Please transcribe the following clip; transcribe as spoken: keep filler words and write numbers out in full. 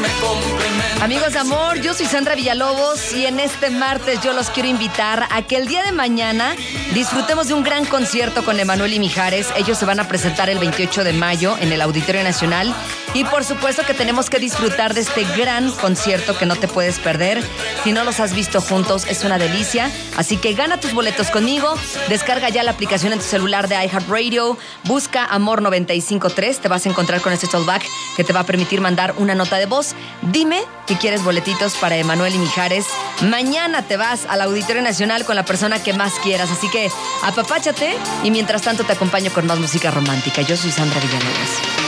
Amigos de amor, yo soy Sandra Villalobos y en este martes yo los quiero invitar a que el día de mañana disfrutemos de un gran concierto con Emanuel y Mijares. Ellos se van a presentar el veintiocho de mayo en el Auditorio Nacional y por supuesto que tenemos que disfrutar de este gran concierto que no te puedes perder. Si no los has visto juntos, es una delicia. Así que gana tus boletos conmigo, descarga ya la aplicación en tu celular de iHeartRadio, busca Amor noventa y cinco punto tres, te vas a encontrar con este talkback que te va a permitir mandar una nota de voz. Dime que quieres boletitos para Emanuel y Mijares. Mañana te vas al Auditorio Nacional con la persona que más quieras, así que apapáchate y mientras tanto te acompaño con más música romántica. Yo soy Sandra Villalobos.